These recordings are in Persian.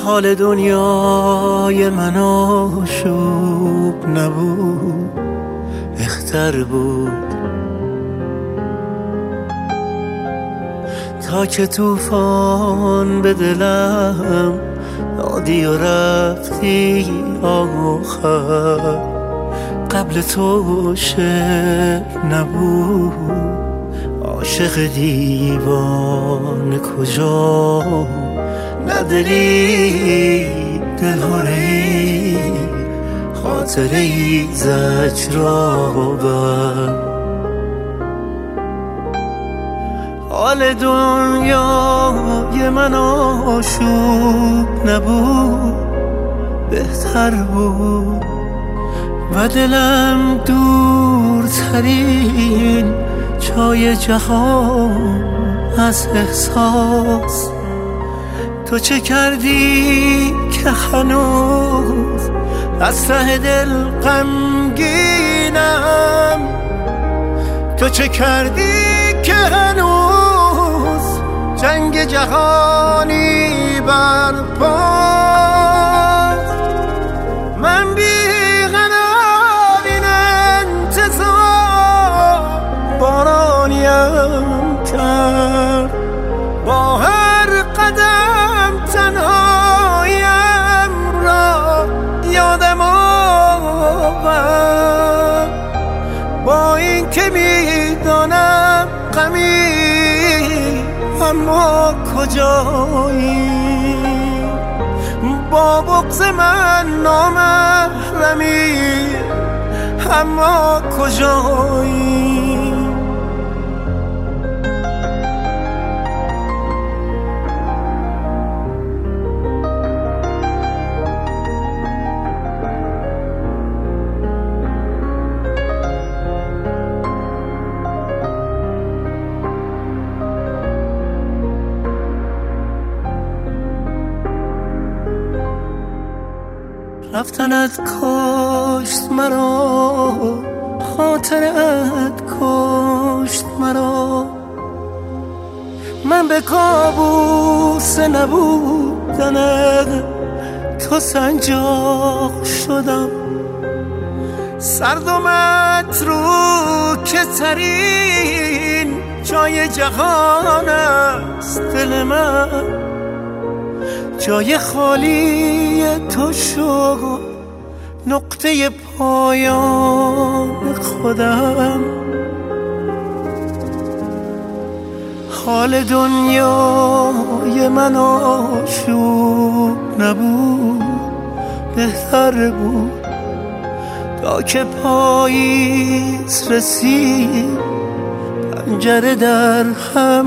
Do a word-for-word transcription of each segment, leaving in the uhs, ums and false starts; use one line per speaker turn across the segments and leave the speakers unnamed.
حال دنیای من آشوب نبود، بهتر بود تا که طوفان به دلم دادی و رفتی آخر. قبل تو شعر نبود، عاشق دیوانه کجا، نداری دلهایی خاطری زجرآور. حال دنیای من آشوب نبود، بهتر بود و دلم دورترین جای جهان از احساس. تو چه کردی که هنوز از ته دل غمگینم؟ تو چه کردی که هنوز جنگ جهانی برپاست؟ من بی‌قرار این انتظار بارانیم کرد، با هر قدم تنهایم را یادم آورد. با این که میدانم غمی اما کجایی، با بغض من نامحرمی اما کجایی. رفتنت کشت مرا، خاطرت کشت مرا. من به کابوس نبودن تو سنجاق شدم. سرد و متروک ترین جای جهان است دل من، جای خالی تو شد نقطه پایان خودم. حال دنیای من آشوب نبود، بهتر بود تا که پاییز رسید پنجره در هم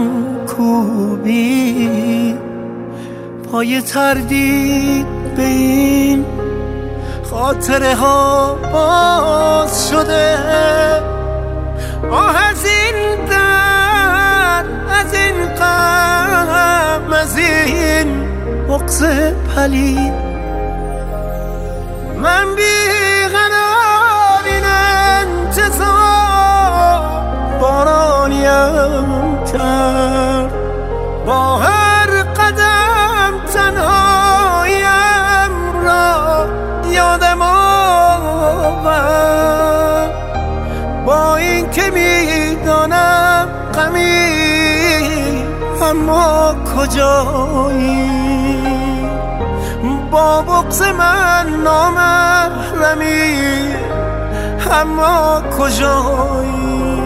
کوبید. پای تردید به این خاطره ها باز شده. آه از این در، از این غم، از این بغض پلید. من بی‌قرار این انتظار بارانیم کرد، با هر قدم تنهایم را یادم آورد. با این که میدانم غمی اما کجایی، با بغض من نامحرمی اما کجایی.